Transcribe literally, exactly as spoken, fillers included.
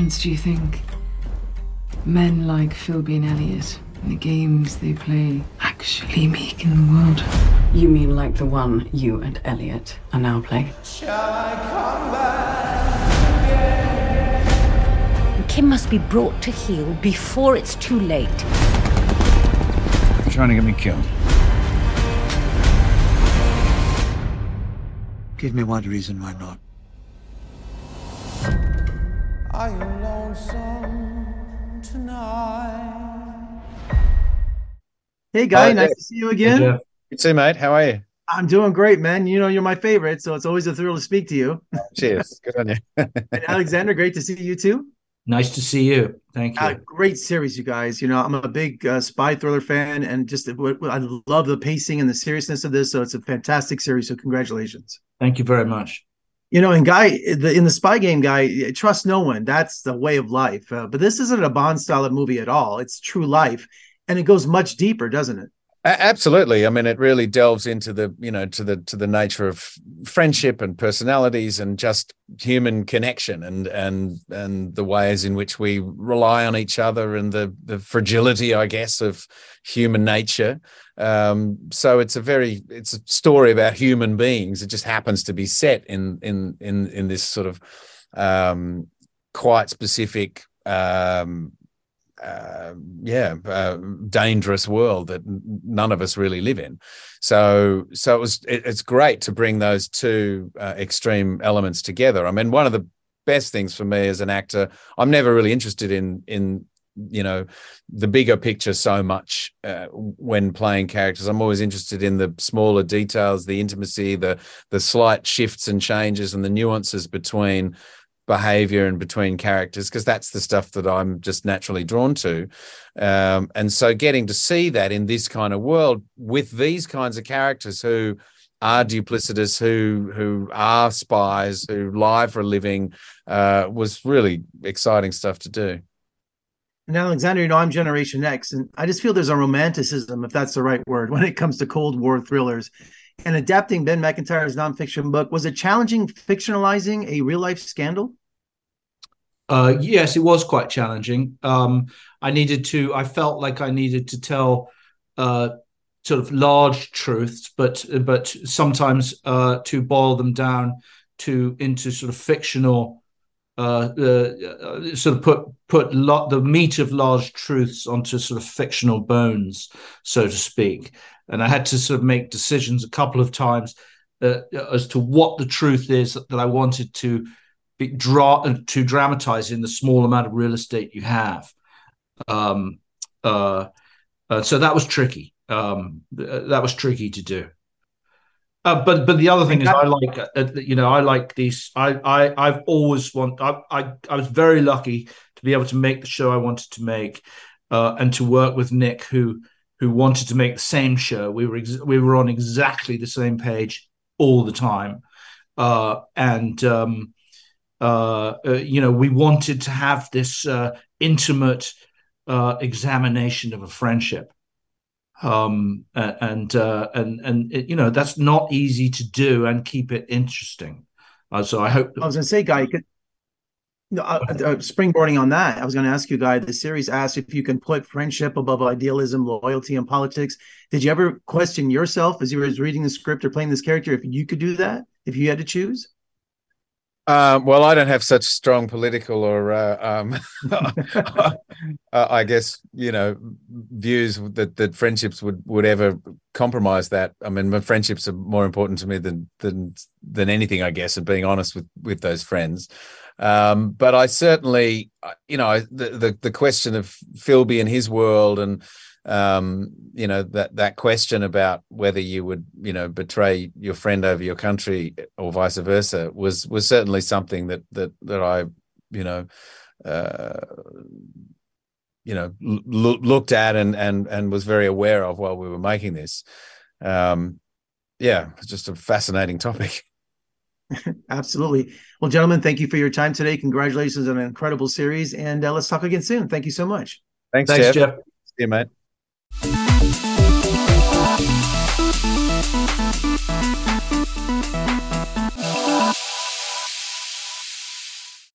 difference do you think men like Philby and Elliot and the games they play actually make in the world? You mean like the one you and Elliot are now playing? Kim must be brought to heel before it's too late. You're trying to get me killed. Give me one reason why not. Are you lonesome tonight? Hey, Guy, Oh, nice yeah. to see you again. Hey, you too, mate. How are you? I'm doing great, man. You know you're my favorite, so it's always a thrill to speak to you. Cheers. Good on you. And Alexander, great to see you too. Nice to see you. Thank you. Uh, great series, you guys. You know, I'm a big uh, spy thriller fan, and just I love the pacing and the seriousness of this. So it's a fantastic series. So congratulations. Thank you very much. You know, and Guy, the, in the spy game, Guy, trust no one. That's the way of life. Uh, but this isn't a Bond style of movie at all. It's true life, and it goes much deeper, doesn't it? Absolutely. I mean, it really delves into the, you know, to the to the nature of friendship and personalities and just human connection and and and the ways in which we rely on each other and the the fragility, I guess, of human nature. Um, so it's a very it's a story about human beings. It just happens to be set in in in in this sort of um, quite specific. Um, Uh, yeah, uh, dangerous world that none of us really live in. So, so it was. It, it's great to bring those two uh, extreme elements together. I mean, one of the best things for me as an actor, I'm never really interested in in you know the bigger picture so much uh, when playing characters. I'm always interested in the smaller details, the intimacy, the the slight shifts and changes, and the nuances between behavior and between characters, because that's the stuff that I'm just naturally drawn to. Um, and so getting to see that in this kind of world with these kinds of characters who are duplicitous, who who are spies, who lie for a living, uh, was really exciting stuff to do. And Alexander, you know, I'm Generation X, and I just feel there's a romanticism, if that's the right word, when it comes to Cold War thrillers. And adapting Ben McIntyre's nonfiction book, was it challenging fictionalizing a real-life scandal? Uh, yes, it was quite challenging. Um, I needed to, I felt like I needed to tell uh, sort of large truths, but but sometimes uh, to boil them down to into sort of fictional, uh, uh, sort of put put lot, the meat of large truths onto sort of fictional bones, so to speak. And I had to sort of make decisions a couple of times uh, as to what the truth is that I wanted to be draw to dramatize in the small amount of real estate you have. Um, uh, uh, so that was tricky. Um, that was tricky to do. Uh, but but the other thing is, I like uh, you know I like these. I I I've always want. I I I was very lucky to be able to make the show I wanted to make, uh, and to work with Nick, who. who wanted to make the same show. We were ex- we were on exactly the same page all the time, uh, and um, uh, uh, you know we wanted to have this uh, intimate uh, examination of a friendship, um, and uh, and and it, you know that's not easy to do and keep it interesting. Uh, so I hope. I was going to say, Guy, could, no, uh, uh, springboarding on that, I was going to ask you, Guy, the series asked if you can put friendship above idealism, loyalty, and politics. Did you ever question yourself as you were reading the script or playing this character if you could do that, if you had to choose? Um, well, I don't have such strong political or, uh, um, uh, I guess, you know, views that, that friendships would, would ever compromise that. I mean, my friendships are more important to me than than than anything, I guess, and being honest with with those friends. Um, but I certainly, you know, the, the the question of Philby and his world, and um, you know that that question about whether you would, you know, betray your friend over your country or vice versa was was certainly something that that that I, you know, uh, you know, l- looked at and and and was very aware of while we were making this. Um, yeah, it's just a fascinating topic. Absolutely. Well, gentlemen, thank you for your time today. Congratulations on an incredible series, and uh, let's talk again soon. Thank you so much. Thanks, Thanks, Jeff. Jeff. See you, mate.